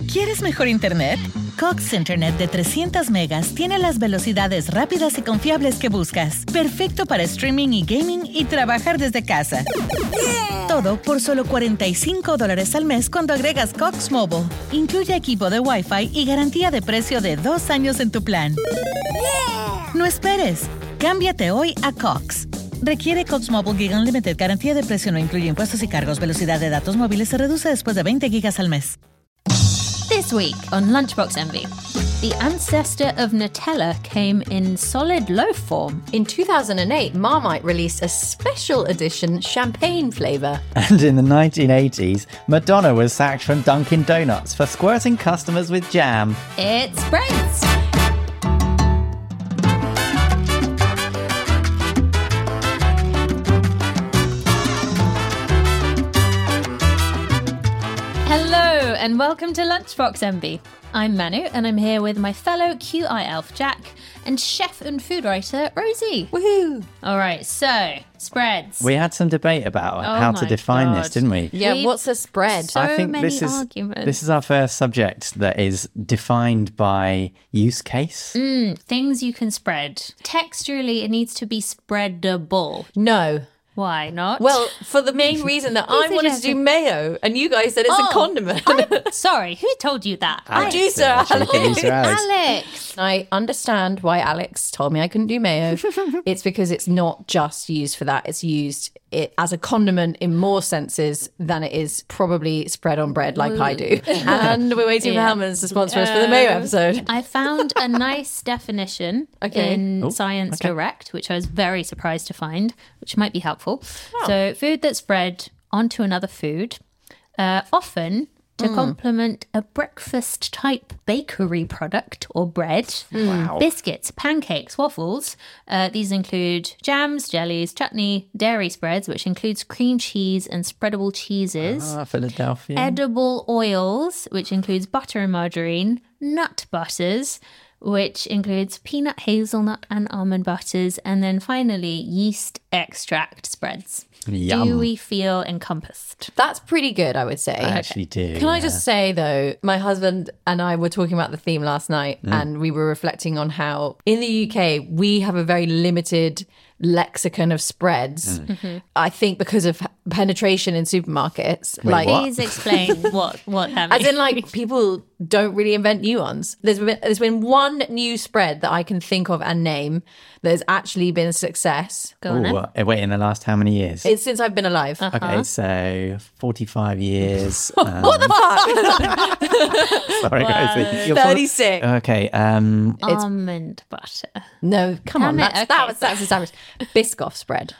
¿Quieres mejor internet? Cox Internet de 300 megas tiene las velocidades rápidas y confiables que buscas. Perfecto para streaming y gaming y trabajar desde casa. Todo por solo $45 al mes cuando agregas Cox Mobile. Incluye equipo de Wi-Fi y garantía de precio de 2 años en tu plan. No esperes. Cámbiate hoy a Cox. Requiere Cox Mobile Gig Unlimited. Garantía de precio no incluye impuestos y cargos. Velocidad de datos móviles se reduce después de 20 gigas al mes. This week on Lunchbox Envy, the ancestor of Nutella came in solid loaf form. In 2008, Marmite released a special edition champagne flavour. And in the 1980s, Madonna was sacked from Dunkin' Donuts for squirting customers with jam. It's Spreads! Hello and welcome to Lunchbox Envy. I'm Manu and I'm here with my fellow QI elf Jack and chef and food writer Rosie. Woohoo! All right, so spreads. We had some debate about how to my define God. this, didn't we? Yeah, what's a spread? So I think many this arguments. is our first subject that is defined by use case. Things you can spread. Texturally, it needs to be spreadable. No. Why not? Well, for the main reason that I wanted to do mayo, and you guys said it's a condiment. Sorry, who told you that? Producer Alex. Alex. I understand why Alex told me I couldn't do mayo. It's because it's not just used for that. It's used as a condiment in more senses than it is probably spread on bread like I do. And we're waiting for Hellmann's to sponsor us for the mayo episode. I found a nice definition in Science Direct, which I was very surprised to find, which might be helpful. So, food that's spread onto another food, often to complement a breakfast-type bakery product or bread. Biscuits, pancakes, waffles. These include jams, jellies, chutney, dairy spreads, which includes cream cheese and spreadable cheeses. Philadelphia. Edible oils, which includes butter and margarine. Nut butters, which includes peanut, hazelnut, and almond butters. And then finally, yeast extract spreads. Yum. Do we feel encompassed? That's pretty good, I would say. I actually do. Can I just say, though, my husband and I were talking about the theme last night and we were reflecting on how in the UK, we have a very limited lexicon of spreads. I think because of penetration in supermarkets. Wait, what? Please explain what that As means. in, like, people don't really invent new ones. There's been one new spread that I can think of and name that has actually been a success. Go on then. Wait, in the last how many years? It's since I've been alive. Okay, so 45 years. What the fuck? Sorry, guys. You're 36. Okay. Almond butter. No, come on. Damn it, That's established. Biscoff spread.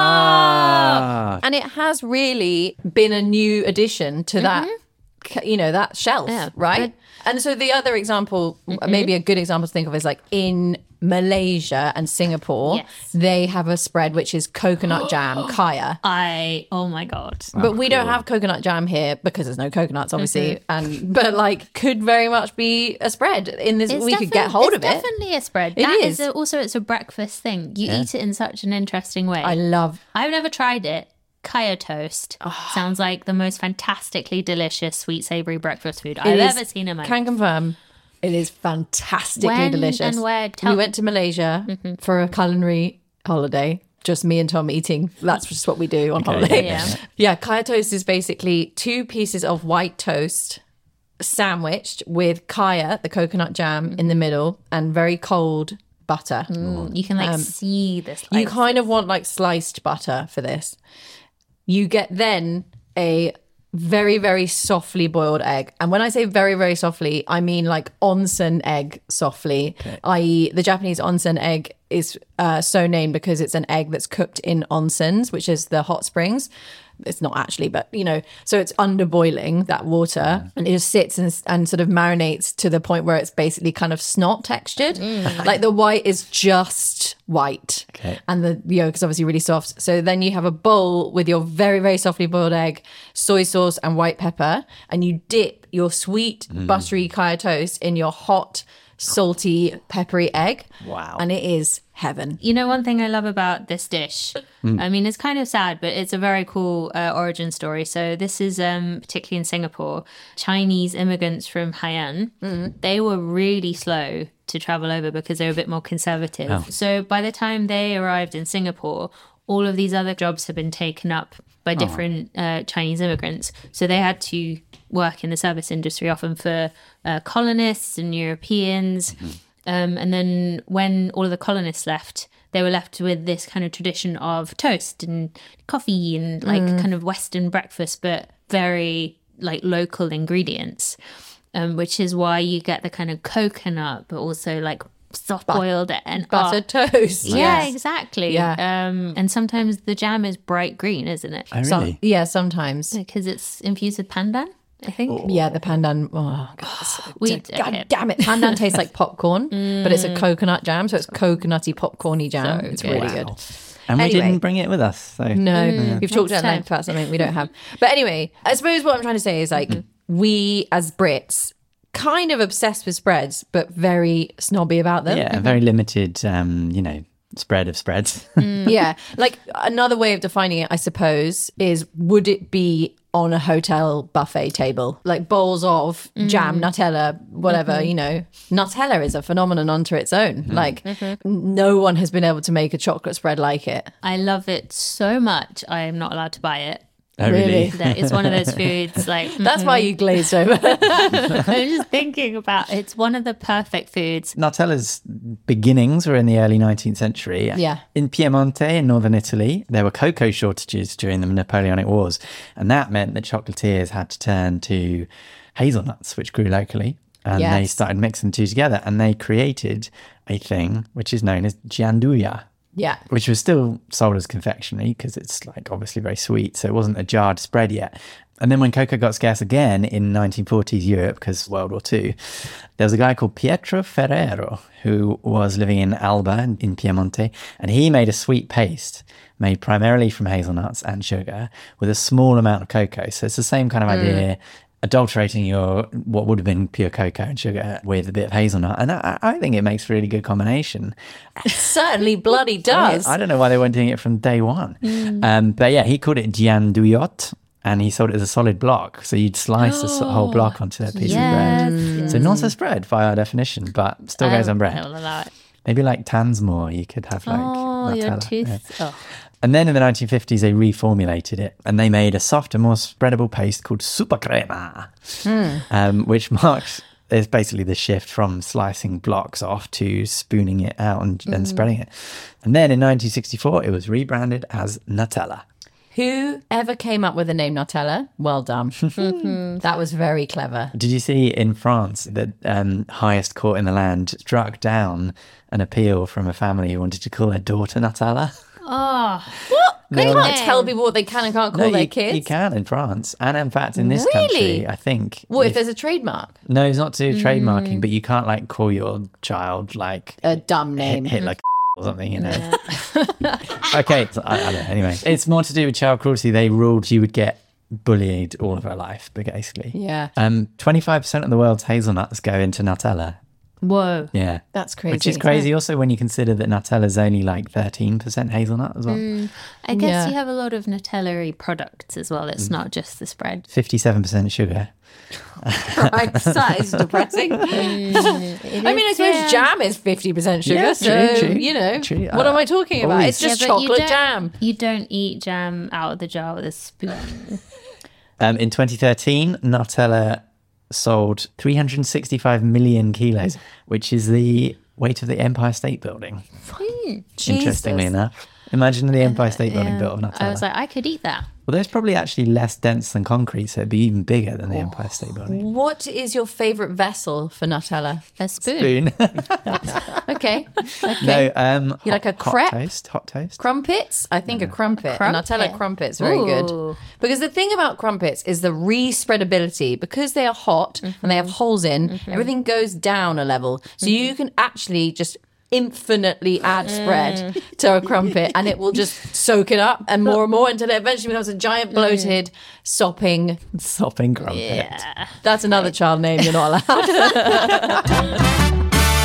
And it has really been a new addition to that, that shelf, right? And so the other example, maybe a good example to think of is like in Malaysia and Singapore, they have a spread which is coconut jam, kaya. Oh my God. But we don't have coconut jam here because there's no coconuts, obviously. But like, could very much be a spread in this. We could get hold of it. It's definitely a spread. It That is. It's a breakfast thing. You eat it in such an interesting way. I've never tried it. Kaya toast sounds like the most fantastically delicious sweet savoury breakfast food I've ever seen in my life. Can confirm. It is fantastically When delicious. and where? We went to Malaysia for a culinary holiday. Just me and Tom eating. That's just what we do on holiday. Yeah, kaya toast is basically 2 pieces of white toast sandwiched with kaya, the coconut jam, in the middle, and very cold butter. You can see this. You kind of want like sliced butter for this. You get then a very, very softly boiled egg. And when I say very, very softly, I mean like onsen egg softly, i.e. the Japanese onsen egg is so named because it's an egg that's cooked in onsens, which is the hot springs. It's not actually, but so it's under boiling, that water, and it just sits and sort of marinates to the point where it's basically kind of snot textured. Like the white is just white and the yolk is obviously really soft. So then you have a bowl with your very, very softly boiled egg, soy sauce and white pepper, and you dip your sweet buttery kaya toast in your hot salty, peppery egg. Wow. And it is heaven. You know, one thing I love about this dish, I mean, it's kind of sad, but it's a very cool origin story. So this is particularly in Singapore, Chinese immigrants from Hainan. They were really slow to travel over because they were a bit more conservative. Oh. So by the time they arrived in Singapore, all of these other jobs had been taken up by different Chinese immigrants. So they had to work in the service industry, often for colonists and Europeans. And then when all of the colonists left, they were left with this kind of tradition of toast and coffee and like kind of Western breakfast, but very like local ingredients, which is why you get the kind of coconut, but also like soft boiled and Buttered toast. Yeah, exactly. Yeah. And sometimes the jam is bright green, isn't it? Oh, really? Yeah, sometimes. Because it's infused with pandan, I think. Yeah, the pandan. Oh, God, okay. damn it. Pandan tastes like popcorn, but it's a coconut jam. So it's coconutty, popcorny jam. So it's good. really Wow. good. And we Anyway. didn't bring it with us. So No, we've talked at Next length about something we don't have. But anyway, I suppose what I'm trying to say is like we as Brits kind of obsessed with spreads, but very snobby about them. yeah, a very limited, spread of spreads. Yeah. Like another way of defining it, I suppose, is would it be on a hotel buffet table? Like bowls of jam, Nutella, whatever, you know. Nutella is a phenomenon unto its own. Like no one has been able to make a chocolate spread like it. I love it so much, I am not allowed to buy it. Oh, really? That it's one of those foods like That's why you glazed over. I'm just thinking about it's one of the perfect foods. Nutella's beginnings were in the early 19th century. Yeah. In Piemonte, in northern Italy, there were cocoa shortages during the Napoleonic Wars. And that meant that chocolatiers had to turn to hazelnuts, which grew locally. And they Yes. started mixing the two together. And they created a thing which is known as gianduja, Yeah. which was still sold as confectionery because it's like obviously very sweet. So it wasn't a jarred spread yet. And then when cocoa got scarce again in 1940s Europe, because World War II, there was a guy called Pietro Ferrero who was living in Alba in Piemonte. And he made a sweet paste made primarily from hazelnuts and sugar with a small amount of cocoa. So it's the same kind of idea, adulterating your what would have been pure cocoa and sugar with a bit of hazelnut. And I think it makes a really good combination. It certainly bloody does. I don't know why they weren't doing it from day one. But yeah, he called it gianduyot and he sold it as a solid block. So you'd slice the whole block onto a piece of bread. So not a spread by our definition, but still goes on bread. I love that. Maybe like Tansmore, you could have like Your Nutella. tooth. Yeah. Oh. And then in the 1950s, they reformulated it and they made a softer, more spreadable paste called supercrema, which marks is basically the shift from slicing blocks off to spooning it out and spreading it. And then in 1964, it was rebranded as Nutella. Whoever came up with the name Nutella, well done. That was very clever. Did you see in France that highest court in the land struck down an appeal from a family who wanted to call their daughter Nutella? Oh. What? They No, can't no. tell people what they can and can't call their kids? You can in France. And in fact, in this Really? country, I think... What if there's a trademark? No, it's not to do trademarking, but you can't like call your child like A dumb name. Hitler or something, you know. Okay, so I don't know. Anyway, it's more to do with child cruelty. They ruled you would get bullied all of her life, basically. Yeah. 25% of the world's hazelnuts go into Nutella. Whoa. Yeah. That's crazy. Which is crazy also when you consider that Nutella's only like 13% hazelnut as well. I guess Yeah. you have a lot of Nutella-y products as well. It's not just the spread. 57% sugar. Right, that is depressing. I mean, I suppose jam is 50% sugar, Yeah, so, true. you know, True. what am I talking about? Always. It's just Yeah, but you chocolate don't- jam. You don't eat jam out of the jar with a spoon. In 2013, Nutella sold 365 million kilos, which is the weight of the Empire State Building. Interestingly Jesus. enough. Imagine the Empire State Building built of Nutella. I was like, I could eat that. Well, there's probably actually less dense than concrete, so it'd be even bigger than the Empire State Building. What is your favourite vessel for Nutella? A spoon. Spoon. Okay. No, You like a hot crepe? toast, hot toast. Crumpets? I think a crumpet. Crumpet. Nutella crumpets, very good. Ooh. Because the thing about crumpets is the re-spreadability. Because they are hot and they have holes in, everything goes down a level. So you can actually just infinitely add spread to a crumpet and it will just soak it up and more until it eventually becomes a giant bloated sopping. Sopping crumpet. That's another child name you're not allowed.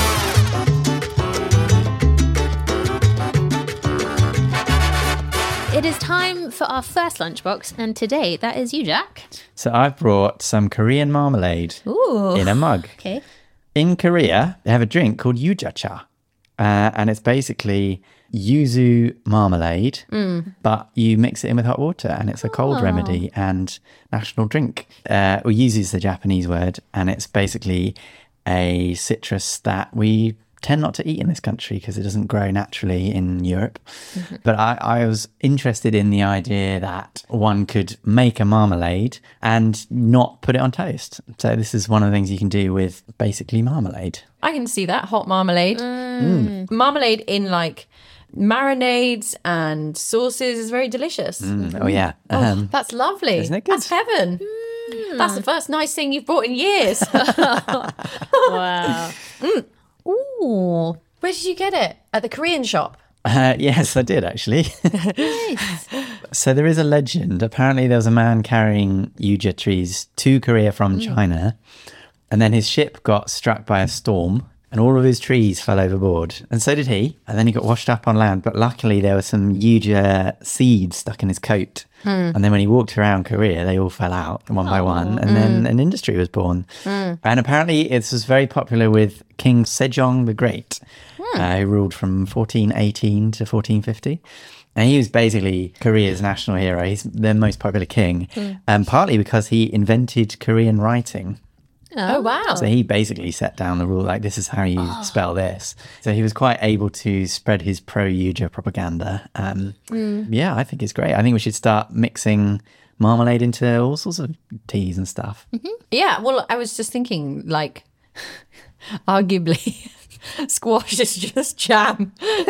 It is time for our first lunchbox, and today that is you, Jack. So I've brought some Korean marmalade in a mug. Okay. In Korea, they have a drink called yujacha, and it's basically yuzu marmalade, but you mix it in with hot water, and it's a cold remedy and national drink. Yuzu is the Japanese word, and it's basically a citrus that we tend not to eat in this country because it doesn't grow naturally in Europe. But I was interested in the idea that one could make a marmalade and not put it on toast. So this is one of the things you can do with basically marmalade. I can see that. Hot marmalade. Marmalade in like marinades and sauces is very delicious. Oh, yeah. That's lovely. Isn't it good? That's heaven. That's the first nice thing you've brought in years. Wow. Ooh. Where did you get it? At the Korean shop? Yes, I did actually. So there is a legend. Apparently there was a man carrying yuja trees to Korea from China, and then his ship got struck by a storm and all of his trees fell overboard, and so did he, and then he got washed up on land. But luckily there were some yuja seeds stuck in his coat, and then when he walked around Korea they all fell out one by one, and then an industry was born. And apparently it was very popular with King Sejong the Great, who ruled from 1418 to 1450. And he was basically Korea's national hero. He's the most popular king, partly because he invented Korean writing. Oh, wow. So he basically set down the rule, like, this is how you spell this. So he was quite able to spread his pro-Yuja propaganda. Yeah, I think it's great. I think we should start mixing marmalade into all sorts of teas and stuff. Yeah, well, I was just thinking, like, arguably, squash is just jam.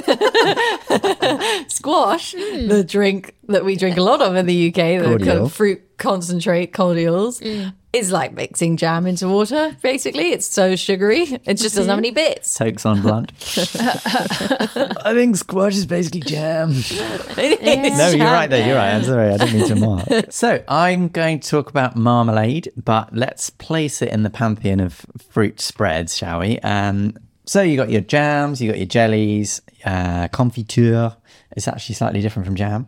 Squash, the drink that we drink a lot of in the UK, the kind of fruit concentrate, cordials, is like mixing jam into water, basically. It's so sugary. It just doesn't have any bits. Tokes on blunt. I think squash is basically jam. It is No, jam. you're right there. You're right. I'm sorry. I didn't mean to mark. So I'm going to talk about marmalade, but let's place it in the pantheon of fruit spreads, shall we? So you got your jams, you got your jellies, confiture. It's actually slightly different from jam.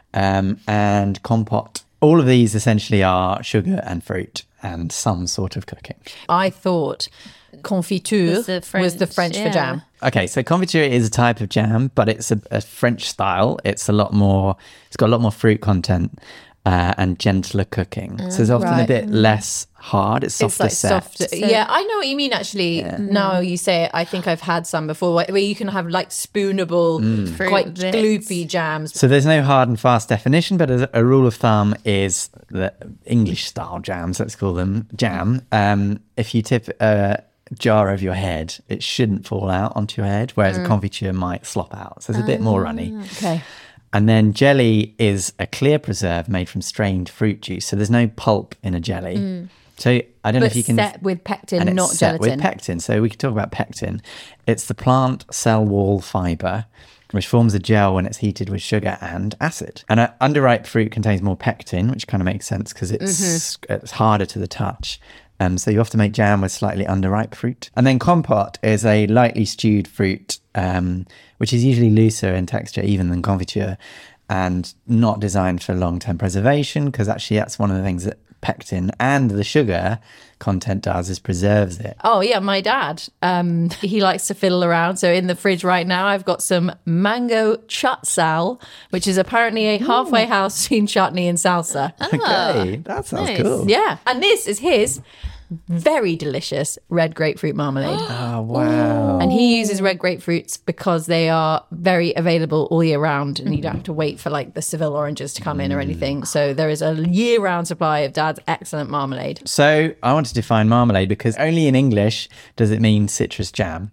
And compote. All of these essentially are sugar and fruit and some sort of cooking. I thought confiture was the French for jam. Okay, so confiture is a type of jam, but it's a French style. It's got a lot more fruit content and gentler cooking. So it's often a bit less hard. It's softer set. Yeah, I know what you mean, actually. Now you say it, I think I've had some before where you can have like spoonable, quite gloopy jams. So there's no hard and fast definition, but a rule of thumb is that English style jams, let's call them jam, if you tip a jar over your head, it shouldn't fall out onto your head, whereas a confiture might slop out. So it's a bit more runny. Okay. And then jelly is a clear preserve made from strained fruit juice. So there's no pulp in a jelly. So I don't know if you can... set with pectin, and not it's set gelatin. with pectin. So we could talk about pectin. It's the plant cell wall fibre, which forms a gel when it's heated with sugar and acid. And underripe fruit contains more pectin, which kind of makes sense because it's harder to the touch. So you have to make jam with slightly underripe fruit. And then compote is a lightly stewed fruit, which is usually looser in texture even than confiture, and not designed for long-term preservation, because actually that's one of the things that pectin and the sugar content does, is preserves it. Oh yeah, my dad, he likes to fiddle around. So in the fridge right now, I've got some mango chatsal, which is apparently a halfway house between chutney and salsa. Okay, that sounds cool. Yeah, and this is his very delicious red grapefruit marmalade. Oh, wow. And he uses red grapefruits because they are very available all year round, and you don't have to wait for like the Seville oranges to come in or anything. So there is a year-round supply of Dad's excellent marmalade. So I want to define marmalade because only in English does it mean citrus jam.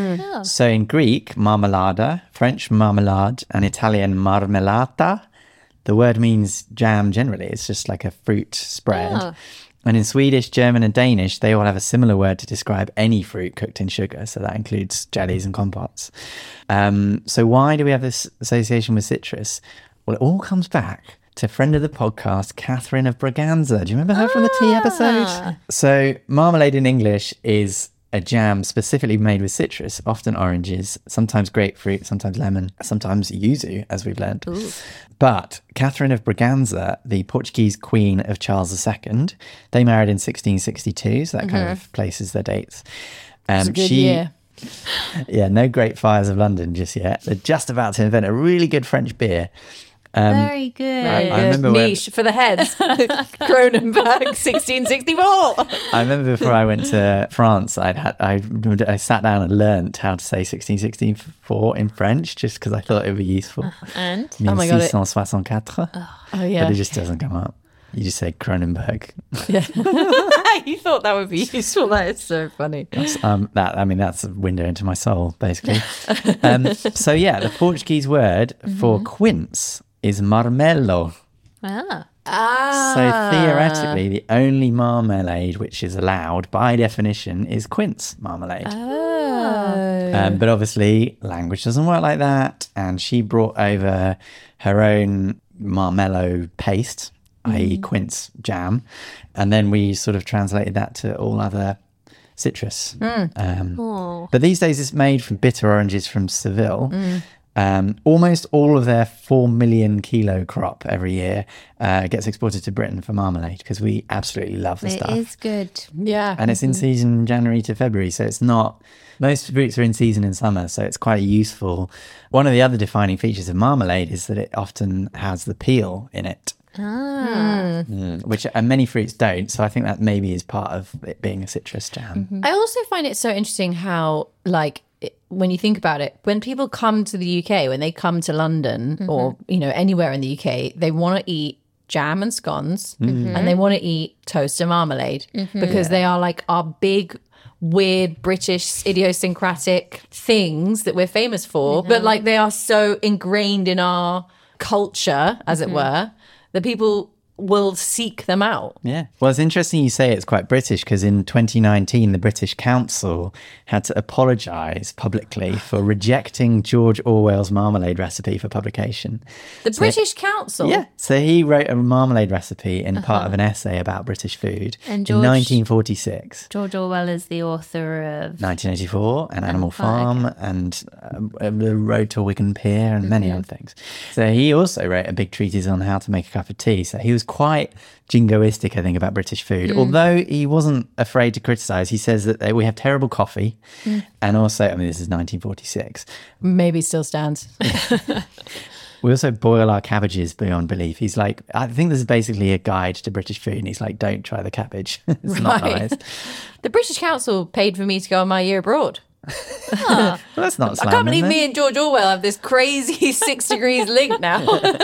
So in Greek, marmalada, French marmalade, and Italian marmellata, the word means jam generally. It's just like a fruit spread. And in Swedish, German and Danish, they all have a similar word to describe any fruit cooked in sugar. So that includes jellies and compotes. So why do we have this association with citrus? Well, it all comes back to friend of the podcast, Catherine of Braganza. Do you remember her from the tea episode? So marmalade in English is a jam specifically made with citrus, often oranges, sometimes grapefruit, sometimes lemon, sometimes yuzu, as we've learned. Ooh. But Catherine of Braganza, the Portuguese queen of Charles II, they married in 1662, so that kind of places their dates. It's a good year. Yeah, no great fires of London just yet. They're just about to invent a really good French beer. Very good. I remember niche for the heads. Kronenberg, 1664. I remember before I went to France, I sat down and learnt how to say 1664 in French just because I thought it would be useful. And? Oh my God. 1664. Oh, yeah. But it just doesn't come up. You just say Kronenberg. Yeah. You thought that would be useful. That is so funny. That's a window into my soul, basically. So yeah, the Portuguese word for quince is marmelo. So theoretically, the only marmalade which is allowed by definition is quince marmalade. But obviously, language doesn't work like that. And she brought over her own marmelo paste, i.e. quince jam. And then we sort of translated that to all other citrus. But these days it's made from bitter oranges from Seville. Almost all of their 4 million kilo crop every year gets exported to Britain for marmalade because we absolutely love the stuff. It is good. Yeah. And it's in season January to February, so it's not... Most fruits are in season in summer, so it's quite useful. One of the other defining features of marmalade is that it often has the peel in it. Which many fruits don't, so I think that maybe is part of it being a citrus jam. I also find it so interesting how, like, when you think about it, when people come to the UK, when they come to London or, you know, anywhere in the UK, they want to eat jam and scones and they want to eat toast and marmalade because they are like our big, weird British idiosyncratic things that we're famous for, but like they are so ingrained in our culture, as it were, that people will seek them out. Yeah. Well, it's interesting you say it's quite British because in 2019, the British Council had to apologise publicly for rejecting George Orwell's marmalade recipe for publication. The British Council? Yeah. So he wrote a marmalade recipe in part of an essay about British food in 1946. George Orwell is the author of 1984 and Animal Farm and The Road to Wigan Pier and many other things. So he also wrote a big treatise on how to make a cup of tea. So he was quite jingoistic, I think, about British food. Although he wasn't afraid to criticise, he says that we have terrible coffee. And also, I mean, this is 1946. Maybe still stands. We also boil our cabbages beyond belief. He's like, I think this is basically a guide to British food. And he's like, don't try the cabbage. It's not nice. The British Council paid for me to go on my year abroad. Well, that's not I can't believe me and George Orwell have this crazy 6 degrees link now.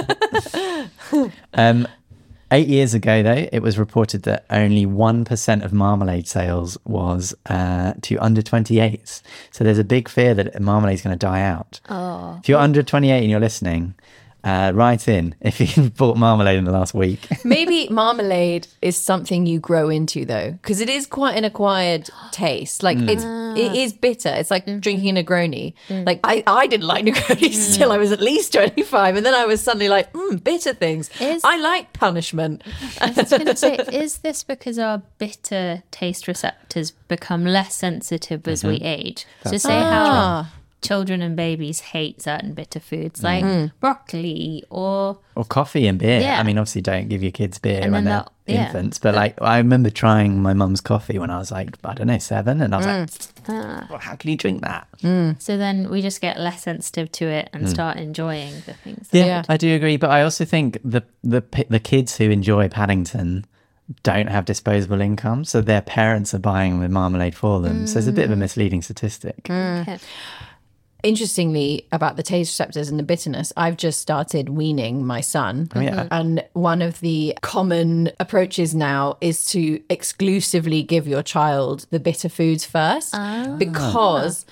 8 years ago, though, it was reported that only 1% of marmalade sales was to under 28s. So there's a big fear that marmalade is going to die out. If you're under 28 and you're listening, write in if you've bought marmalade in the last week. Maybe marmalade is something you grow into, though, because it is quite an acquired taste. Like it is bitter. It's like drinking a Negroni. Like I didn't like Negronis till I was at least 25, and then I was suddenly like, bitter things. I like punishment. I was going to say, is this because our bitter taste receptors become less sensitive as we age? So say how children and babies hate certain bitter foods like broccoli or coffee and beer. I mean, obviously don't give your kids beer when they're infants, but like I remember trying my mum's coffee when I was like, I don't know, 7, and I was like, well, how can you drink that? So then we just get less sensitive to it and start enjoying the things. Yeah, I do agree, but I also think the kids who enjoy Paddington don't have disposable income, so their parents are buying the marmalade for them. So it's a bit of a misleading statistic. Okay. Interestingly, about the taste receptors and the bitterness, I've just started weaning my son. And one of the common approaches now is to exclusively give your child the bitter foods first because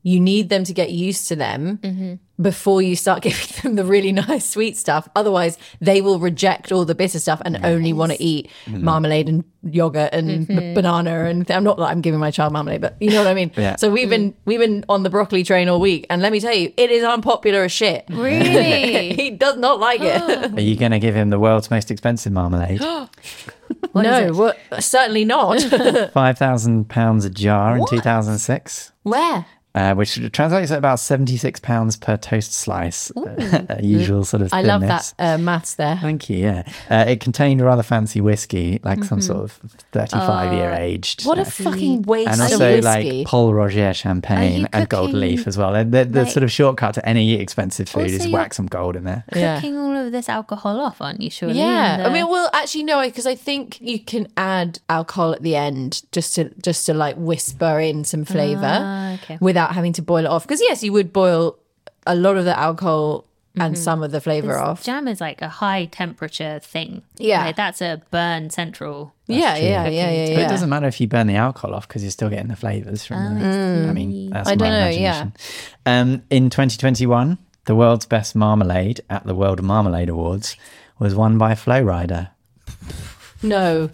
you need them to get used to them before you start giving them the really nice sweet stuff. Otherwise, they will reject all the bitter stuff and only want to eat marmalade and yogurt and banana. And I'm not that I'm giving my child marmalade, but you know what I mean? Yeah. So we've been on the broccoli train all week. And let me tell you, it is unpopular as shit. Really? He does not like it. Are you going to give him the world's most expensive marmalade? Certainly not. £5,000 a jar in 2006. Where? Which translates at about £76 per toast slice. A usual sort of I thinness. love that maths there. Thank you, yeah. It contained rather fancy whiskey, like some sort of 35-year aged. What a fucking waste and of also whiskey. like Paul Roger champagne and gold cooking, leaf as well. The sort of shortcut to any expensive food Also is you're wx some gold in there. Cooking all of this alcohol off, aren't you, surely? Yeah, And, I mean, well, actually, no, because I think you can add alcohol at the end just to like whisper in some flavour okay. without having to boil it off. Because yes, you would boil a lot of the alcohol and some of the flavour off. Jam is like a high temperature thing. Yeah. Like, that's a burn central. Yeah. But it Yeah. doesn't matter if you burn the alcohol off because you're still getting the flavours from the, I mean, that's I my don't know, imagination. In 2021, the world's best marmalade at the World Marmalade Awards was won by Flow Rider. No.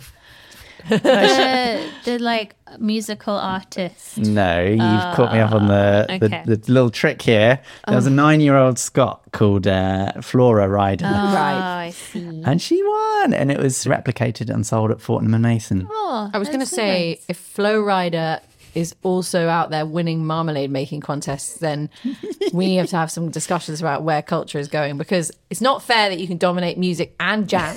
The like musical artist. No, you've caught me up on okay. the little trick here. There was a 9-year-old Scot called Flora Rider. Right. I see. And she won, and it was replicated and sold at Fortnum and Mason. Oh, I was going to that's so say, nice. if Flow Rider is also out there winning marmalade making contests, then we have to have some discussions about where culture is going, because it's not fair that you can dominate music and jam.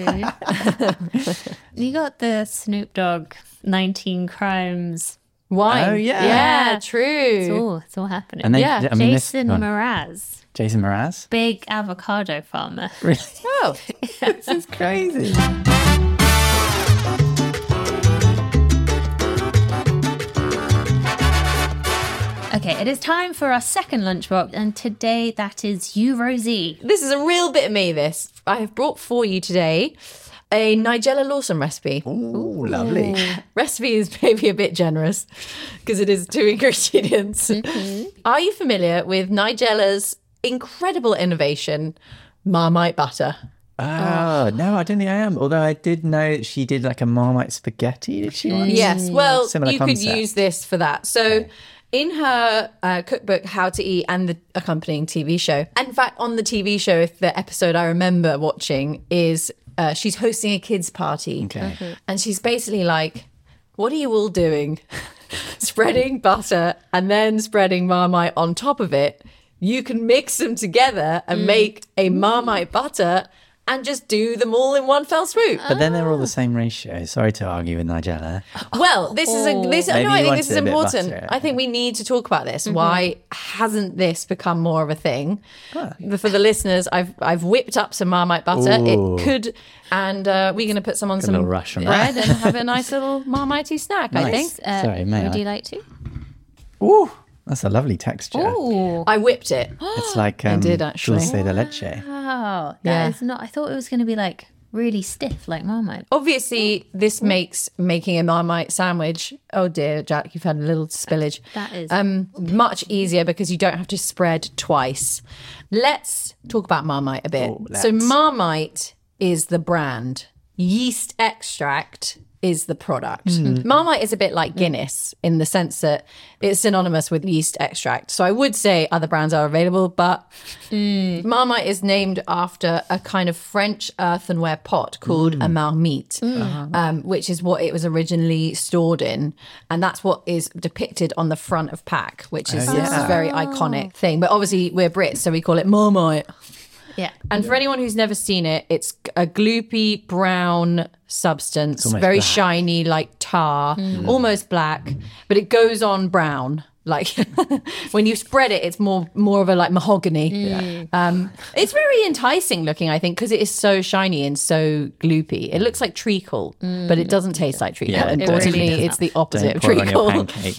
You got the Snoop Dogg 19 Crimes. Wine. Oh, yeah. Yeah, true. It's all happening. And they, Yeah. I mean, Jason go on. Mraz, Jason Mraz? big avocado farmer. Really? Oh, This is crazy. Okay, it is time for our second lunchbox, and today that is you, Rosie. this is a real bit of me, this. I have brought for you today a Nigella Lawson recipe. Ooh, lovely. Recipe is maybe a bit generous because it is 2 ingredients. Are you familiar with Nigella's incredible innovation, Marmite butter? Oh, no, I don't think I am. Although I did know that she did like a Marmite spaghetti, did she? once? Yes, well, Similar you concept. could use this for that. So in her cookbook, How to Eat, and the accompanying TV show, and in fact, on the TV show, if the episode I remember watching is she's hosting a kids' party. Okay. And she's basically like, what are you all doing? Spreading butter and then spreading Marmite on top of it. You can mix them together and make a Marmite butter and just do them all in one fell swoop. But then they're all the same ratio. Sorry to argue with Nigella. Well, this is Maybe I think you this wanted is a bit important. butter. I think we need to talk about this. Why hasn't this become more of a thing? For the listeners, I've whipped up some Marmite butter. Ooh. It could, and we're going to put some on Got a some little rush on bread that. and have a nice little Marmite snack. I Nice. think Sorry, may Would I? you like to? Ooh, that's a lovely texture. Oh, I whipped it. It's like did actually. dulce de leche. wow. Yeah. That is not, I thought it was going to be like really stiff, like Marmite. Obviously, this makes making a Marmite sandwich, oh dear, Jack, you've had a little spillage. That is. Much easier because you don't have to spread twice. Let's talk about Marmite a bit. Oh, So let's. Marmite is the brand. Yeast extract is the product. Marmite is a bit like Guinness in the sense that it's synonymous with yeast extract. So I would say other brands are available, but Marmite is named after a kind of French earthenware pot called a marmite, which is what it was originally stored in. And that's what is depicted on the front of pack, which is this very iconic thing. But obviously we're Brits, so we call it Marmite. Yeah. And for anyone who's never seen it, it's a gloopy brown substance, almost very black. shiny, like tar, almost black, but it goes on brown. Like when you spread it, it's more of a like mahogany. It's very enticing looking, I think, because it is so shiny and so gloopy. It looks like treacle, but it doesn't taste like treacle. Yeah, And it really importantly, does it's not. the opposite Don't of pour it on your treacle. pancakes.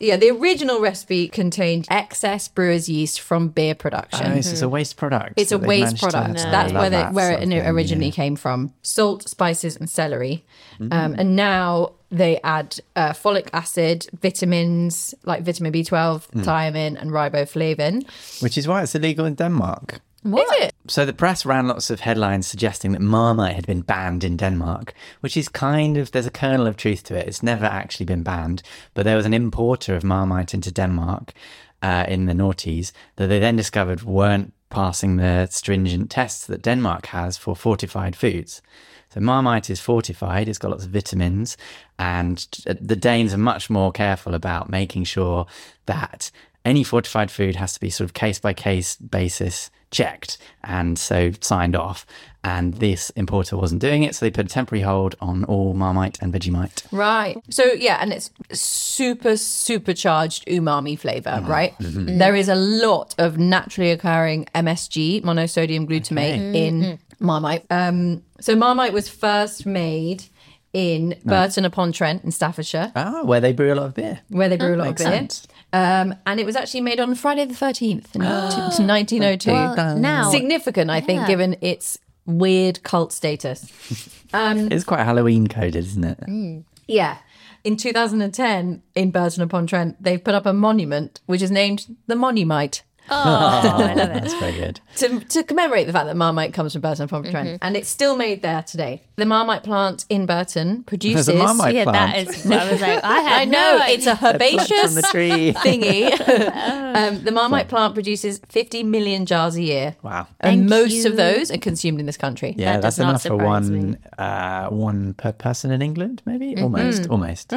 the original recipe contained excess brewer's yeast from beer production. Oh, so it's a waste product. It's a waste product. That's where it originally yeah. came from. Salt, spices, and celery. And now they add folic acid, vitamins like vitamin B12, thiamine, and riboflavin. Which is why it's illegal in Denmark. What? Is it? So the press ran lots of headlines suggesting that Marmite had been banned in Denmark, which is there's a kernel of truth to it. It's never actually been banned, but there was an importer of Marmite into Denmark in the noughties that they then discovered weren't passing the stringent tests that Denmark has for fortified foods. So Marmite is fortified, it's got lots of vitamins, and the Danes are much more careful about making sure that any fortified food has to be sort of case-by-case basis checked and so signed off. And this importer wasn't doing it, so they put a temporary hold on all Marmite and Vegemite. Right. So, yeah, and it's supercharged umami flavour, right? Mm-hmm. There is a lot of naturally occurring MSG, monosodium glutamate, in Marmite. So Marmite was first made in Burton-upon-Trent in Staffordshire. Where they brew a lot of beer. Makes beer. Sense. And it was actually made on Friday the 13th in 1902. Well, now, significant, I think, given its weird cult status. It's quite Halloween coded, isn't it? Yeah. In 2010, in Burton-upon-Trent, they've put up a monument which is named the Monumite. Oh, I love it. That's very good. To commemorate the fact that Marmite comes from Burton-upon-Trent. And it's still made there today. The Marmite plant in Burton produces... There's a Marmite Yeah, plant. that is. I was like, I know. It's a herbaceous from the tree. thingy. The Marmite plant produces 50 million jars a year. Wow. And Thank most you. of those are consumed in this country. Yeah, That that's does not enough for surprise one per person in England, maybe? Almost.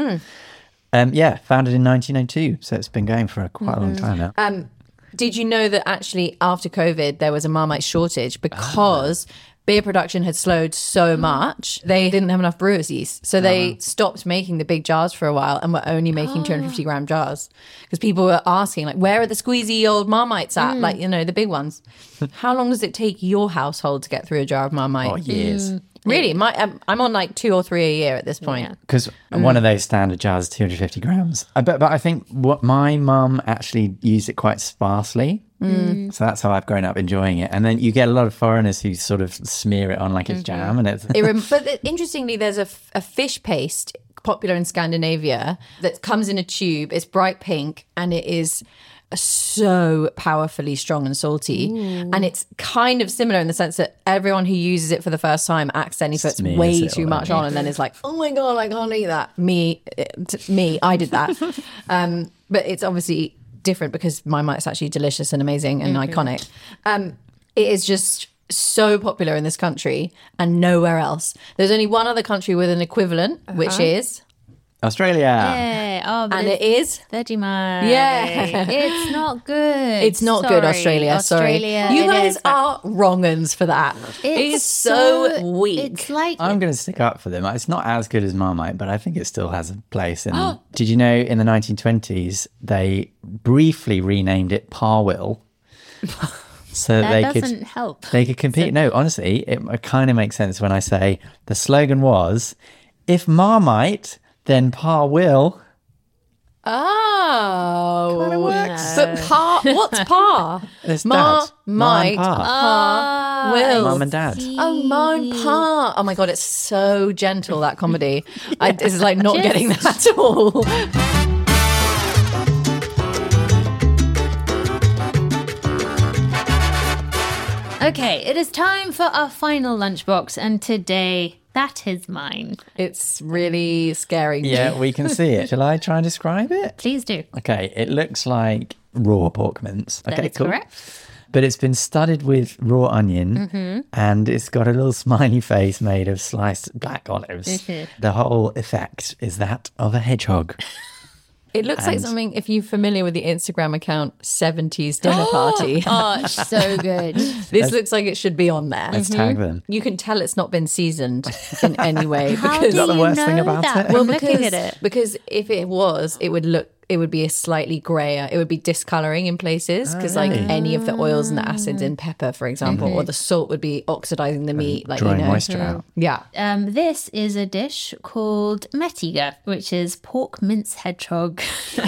Founded in 1902, so it's been going for quite a long time now. Did you know that actually after COVID there was a Marmite shortage because beer production had slowed so much they didn't have enough brewers yeast, so they stopped making the big jars for a while and were only making 250 gram jars because people were asking like, where are the squeezy old Marmites at, like, you know, the big ones. How long does it take your household to get through a jar of Marmite? Oh, years. Really? I'm on like 2 or 3 a year at this point. Because one of those standard jars is 250 grams. But I think what my mum actually used it quite sparsely. So that's how I've grown up enjoying it. And then you get a lot of foreigners who sort of smear it on like it's jam. And it's But interestingly, there's a fish paste popular in Scandinavia that comes in a tube. It's bright pink and it is so powerfully strong and salty. And it's kind of similar in the sense that everyone who uses it for the first time accidentally puts Smears way it too all much over. on and then is like, oh my God, I can't eat that. Me, I did that. But it's obviously different because Marmite's actually delicious and amazing and iconic. It is just so popular in this country and nowhere else. There's only one other country with an equivalent, which is... Australia. Yeah. Oh, but And it is... Vegemite. Yeah. It's not good. It's not good, Australia. Sorry. You it guys is. are wrong uns for that. It's so weak. It's like I'm going to stick up for them. It's not as good as Marmite, but I think it still has a place. And did you know in the 1920s, they briefly renamed it Parwill? So that doesn't help. They could compete. No, honestly, it kind of makes sense when I say the slogan was, if Marmite, then Parwill. Oh. Kinda works. But what's par? It's Ma, dad. Ma and might, pa. pa, will. Mum and dad. Oh, my pa. Oh my God, it's so gentle, that comedy. This is like not getting that at all. Okay, it is time for our final lunchbox, and today that is mine. It's really scary. Yeah, we can see it. Shall I try and describe it? Please do. Okay, it looks like raw pork mince. That Okay, is cool. correct. But it's been studded with raw onion and it's got a little smiley face made of sliced black olives. The whole effect is that of a hedgehog. It looks like something, if you're familiar with the Instagram account 70s Dinner Party. Oh, it's so good. This looks like it should be on there. Let's tag them. You can tell it's not been seasoned in any way. How because do that the you worst know thing about that? it? We're looking at it. Because if it was, it would look it would be a slightly grayer. It would be discoloring in places because like any of the oils and the acids in pepper, for example, or the salt would be oxidizing the meat. Like, drawing moisture out. Yeah. This is a dish called metiga, which is pork mince hedgehog.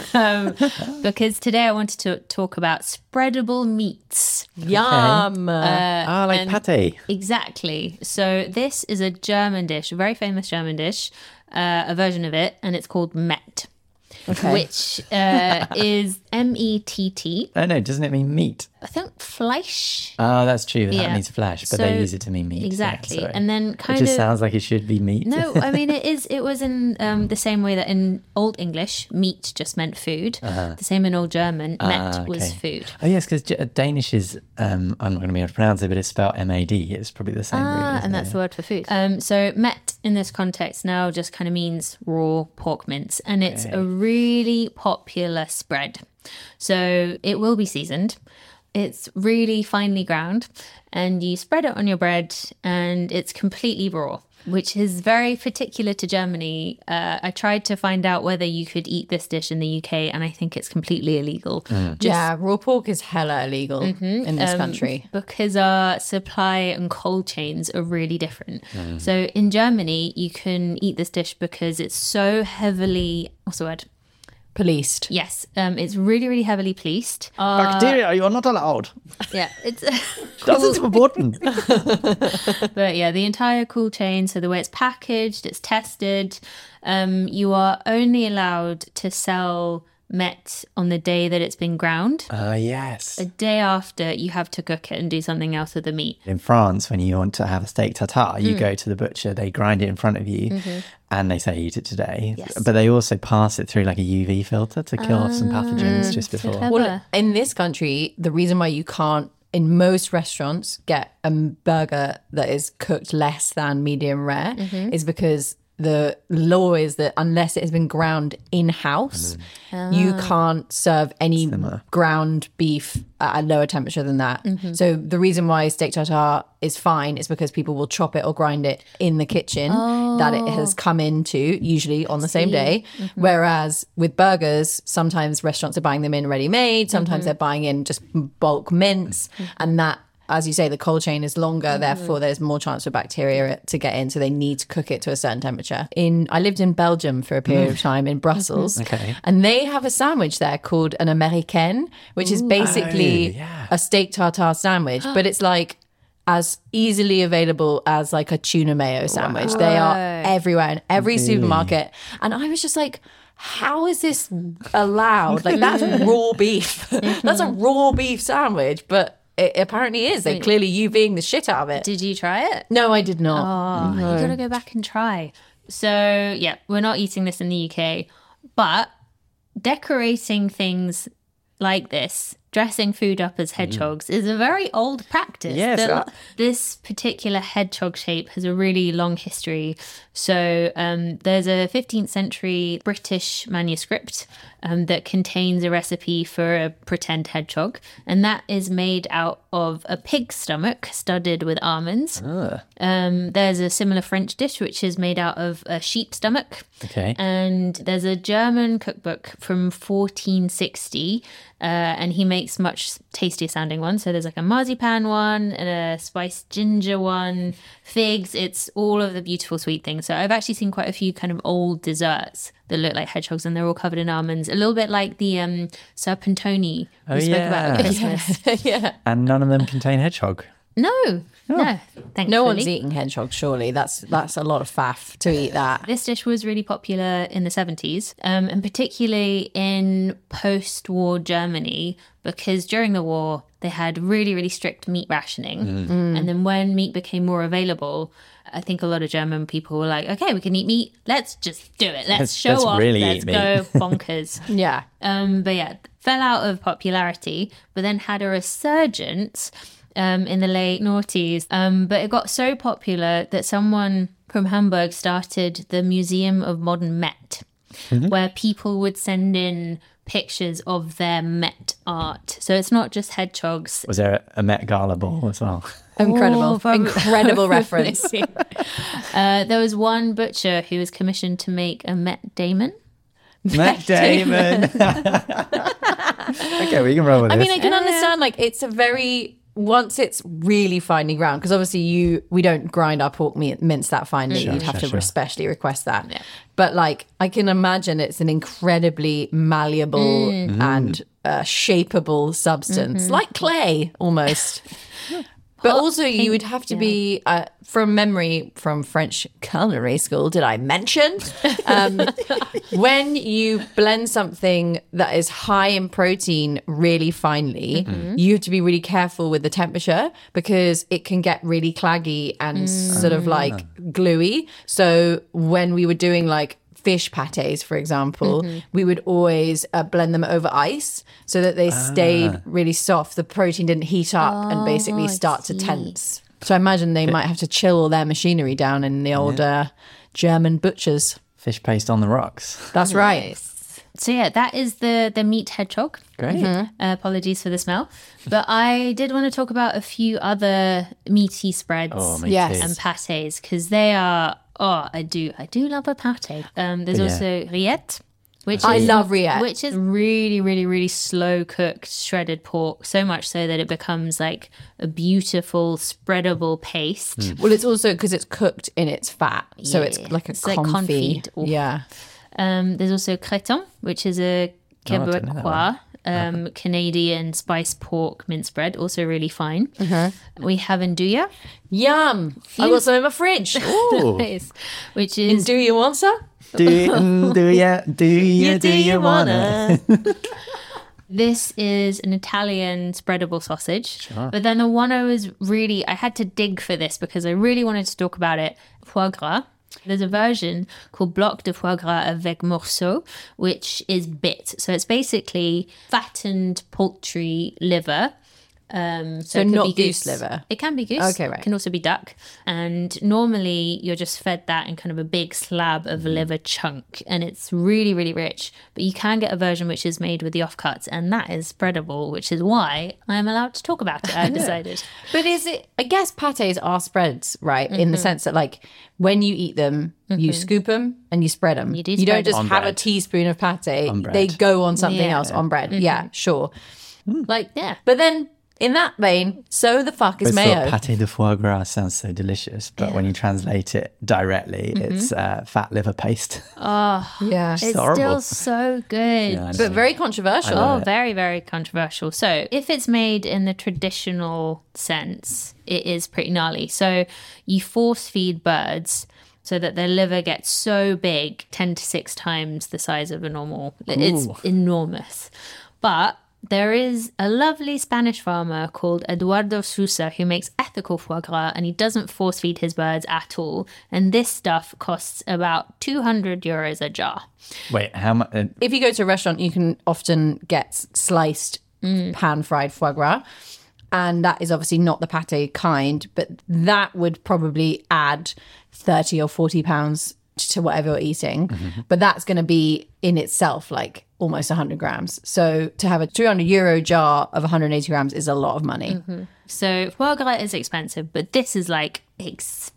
Because today I wanted to talk about spreadable meats. Yum. Like pate. Exactly. So this is a German dish, a very famous German dish, a version of it, and it's called Met. Okay. Which is METT. Oh, no, doesn't it mean meat? I think Fleisch. Oh, that's true. That Yeah. means flesh, but So- they use it to mean meat. Exactly. Yeah, sorry. And then it kind just of... sounds like it should be meat. No, I mean, it was in the same way that in Old English, meat just meant food. The same in Old German, met was food. Oh, yes, because Danish is, I'm not going to be able to pronounce it, but it's spelled MAD. It's probably the same root, isn't And that's it? the word for food. So met in this context now just kind of means raw pork mince. And it's a really popular spread. So it will be seasoned. It's really finely ground and you spread it on your bread and it's completely raw, which is very particular to Germany. I tried to find out whether you could eat this dish in the UK and I think it's completely illegal. Yeah, raw pork is hella illegal in this country. Because our supply and cold chains are really different. So in Germany, you can eat this dish because it's so heavily, what's the word? Policed. Yes, it's really, really heavily policed. Bacteria, you are not allowed. Yeah, it's Das ist verboten. But yeah, the entire cool chain. So the way it's packaged, it's tested. You are only allowed to sell met on the day that it's been ground. Yes. A day after, you have to cook it and do something else with the meat. In France, when you want to have a steak tartare, you go to the butcher, they grind it in front of you, and they say eat it today. Yes. But they also pass it through like a UV filter to kill off some pathogens just before. clever. Well, in this country, the reason why you can't, in most restaurants, get a burger that is cooked less than medium rare is because the law is that unless it has been ground in-house, you can't serve any ground beef at a lower temperature than that. So the reason why steak tartare is fine is because people will chop it or grind it in the kitchen that it has come into, usually on the same day. Whereas with burgers, sometimes restaurants are buying them in ready-made, sometimes they're buying in just bulk mince, and that, as you say, the cold chain is longer, therefore there's more chance for bacteria to get in, so they need to cook it to a certain temperature. I lived in Belgium for a period of time, in Brussels, and they have a sandwich there called an Américaine, which is basically a steak tartare sandwich, but it's like as easily available as like a tuna mayo sandwich. They are everywhere in every supermarket. And I was just like, how is this allowed? Like, that's raw beef. That's a raw beef sandwich, but it apparently is. They clearly UVing the shit out of it. Did you try it? No, I did not. You gotta go back and try. So yeah, we're not eating this in the UK, but decorating things like this, dressing food up as hedgehogs, is a very old practice. Yes. This particular hedgehog shape has a really long history. So there's a 15th century British manuscript that contains a recipe for a pretend hedgehog, and that is made out of a pig's stomach studded with almonds. There's a similar French dish which is made out of a sheep stomach. Okay. And there's a German cookbook from 1460, and he makes much tastier sounding ones. So there's like a marzipan one and a spiced ginger one, figs. It's all of the beautiful sweet things. So I've actually seen quite a few kind of old desserts that look like hedgehogs, and they're all covered in almonds. A little bit like the serpentoni we spoke about at Christmas. And none of them contain hedgehog. No, thankfully. No one's eating hedgehog, surely. That's a lot of faff to eat that. This dish was really popular in the 70s, and particularly in post-war Germany, because during the war, they had really, really strict meat rationing. And then when meat became more available, I think a lot of German people were like, okay, we can eat meat. Let's just do it. Let's show let's off. really Let's eat go meat. bonkers. Yeah. But yeah, fell out of popularity, but then had a resurgence in the late noughties. But it got so popular that someone from Hamburg started the Museum of Modern Met, where people would send in pictures of their Met art. So it's not just hedgehogs. Was there a Met Gala ball as well? Incredible. Incredible reference. There was one butcher who was commissioned to make a Met Damon. Matt Damon. Okay, we can roll with this. I mean, I can understand, like, it's a very... Once it's really finely ground, because obviously we don't grind our pork mince that finely. You'd have to especially request that. Yeah. But like, I can imagine it's an incredibly malleable and shapeable substance, like clay almost. But also you would have to be, from memory from French culinary school, did I mention? When you blend something that is high in protein really finely, you have to be really careful with the temperature because it can get really claggy and sort of like gluey. So when we were doing like fish pates, for example, we would always blend them over ice so that they stayed really soft. The protein didn't heat up and basically start to tense. So I imagine they might have to chill all their machinery down in the old German butchers. Fish paste on the rocks. That's right. So yeah, that is the meat hedgehog. Great. Apologies for the smell. But I did want to talk about a few other meaty spreads and pâtés because they are... Oh, I do love a pâté. There's also rillettes, which I love rillettes, which is really, really, really slow cooked shredded pork. So much so that it becomes like a beautiful spreadable paste. Well, it's also because it's cooked in its fat, so it's like a confit. Yeah. There's also créton, which is a Québécois. Canadian spiced pork mince bread, also really fine. We have andouille. Yum! I got some in my fridge. Nice. Which is... Do you want some? Do you wanna? This is an Italian spreadable sausage. But then the one I had to dig for this because I really wanted to talk about it. Foie gras. There's a version called Bloc de foie gras avec morceau, which is bit. So it's basically fattened poultry liver. So not goose liver? It can be goose. Okay, right. It can also be duck. And normally you're just fed that in kind of a big slab of liver chunk. And it's really, really rich. But you can get a version which is made with the offcuts. And that is spreadable, which is why I'm allowed to talk about it, I've decided. But is it... I guess pâtés are spreads, right? In the sense that, like, when you eat them, you scoop them and you spread them. You don't just have bread. a teaspoon of pâté. On bread. They go on something else on bread. Yeah, sure. Like, yeah. But then... In that vein, so the fuck is mayo. Pâté de foie gras sounds so delicious, but when you translate it directly, it's fat liver paste. Yeah. It's horrible. still so good. Yeah, I know. But very controversial. Very, very controversial. So if it's made in the traditional sense, it is pretty gnarly. So you force feed birds so that their liver gets so big, 10 to 6 times the size of a normal. It's enormous. But there is a lovely Spanish farmer called Eduardo Sousa who makes ethical foie gras, and he doesn't force feed his birds at all. And this stuff costs about €200 a jar. Wait, how much? If you go to a restaurant, you can often get sliced pan-fried foie gras. And that is obviously not the pâté kind, but that would probably add 30 or 40 pounds to whatever you're eating. But that's going to be in itself like almost 100 grams. So to have a €200 jar of 180 grams is a lot of money. So foie gras is expensive, but this is like expensive.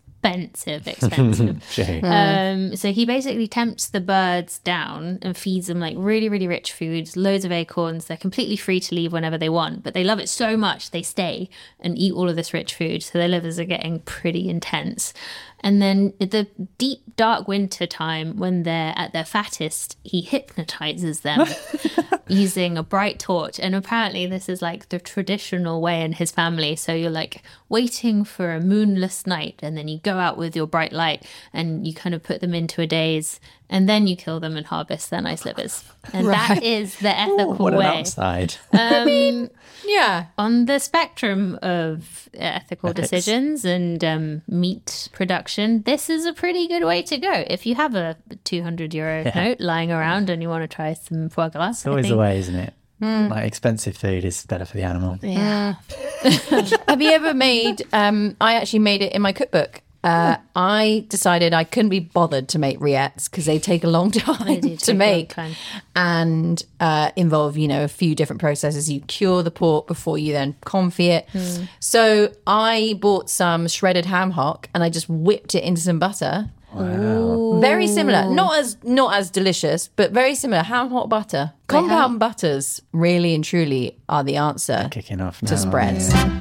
So he basically tempts the birds down and feeds them like really, really rich foods, loads of acorns. They're completely free to leave whenever they want, but they love it so much they stay and eat all of this rich food. So their livers are getting pretty intense. And then at the deep, dark winter time, when they're at their fattest, he hypnotizes them using a bright torch. And apparently this is like the traditional way in his family. So you're like waiting for a moonless night, and then you go out with your bright light and you kind of put them into a daze, and then you kill them and harvest their nice livers. And that is the ethical what way. an upside. I mean, yeah. On the spectrum of ethical decisions and meat production, this is a pretty good way to go. If you have a €200 note lying around and you want to try some foie gras, It's always the way, isn't it? Like expensive food is better for the animal. Yeah. Have you ever made, I actually made it in my cookbook. I decided I couldn't be bothered to make rillettes because they take a long time to make and involve, a few different processes. You cure the pork before you then confit it. So I bought some shredded ham hock and I just whipped it into some butter. Wow. Very similar. Not as delicious, but very similar. Ham hot butter. Compound butters really and truly are the answer Kicking off now, to spreads. Yeah.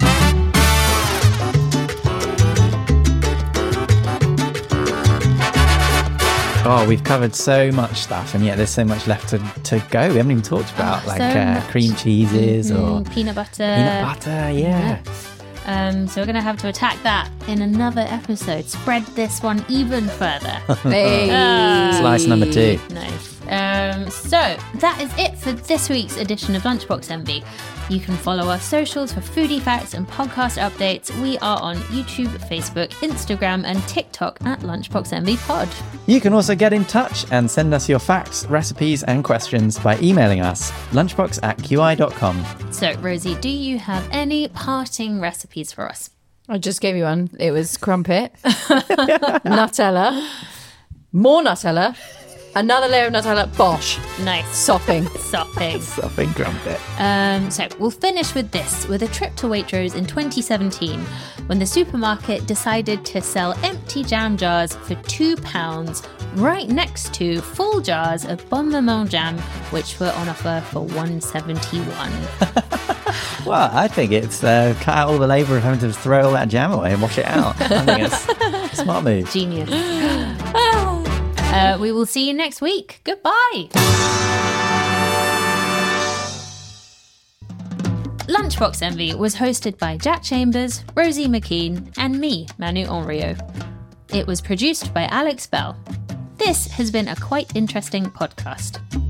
Oh, we've covered so much stuff, and yet there's so much left to go. We haven't even talked about cream cheeses or peanut butter. Peanut butter, yeah. So we're going to have to attack that in another episode. Spread this one even further. Hey. Slice number 2. Nice. So that is it for this week's edition of Lunchbox Envy. You can follow our socials for foodie facts and podcast updates. We are on YouTube, Facebook, Instagram, and TikTok at Lunchbox Envy Pod. You can also get in touch and send us your facts, recipes, and questions by emailing us lunchbox@qi.com. So, Rosie, do you have any parting recipes for us? I just gave you one. It was crumpet, Nutella, more Nutella, another layer of Nutella, bosh. Nice. Sopping. Sopping crumpet. So we'll finish with this, with a trip to Waitrose in 2017, when the supermarket decided to sell empty jam jars for £2, right next to full jars of Bon Moment jam, which were on offer for £1.71. Well, I think it's cut out all the labour of having to throw all that jam away and wash it out. I think it's a smart move. Genius. We will see you next week. Goodbye. Lunchbox Envy was hosted by Jack Chambers, Rosie McKean, and me, Manu Henriot. It was produced by Alex Bell. This has been a quite interesting podcast.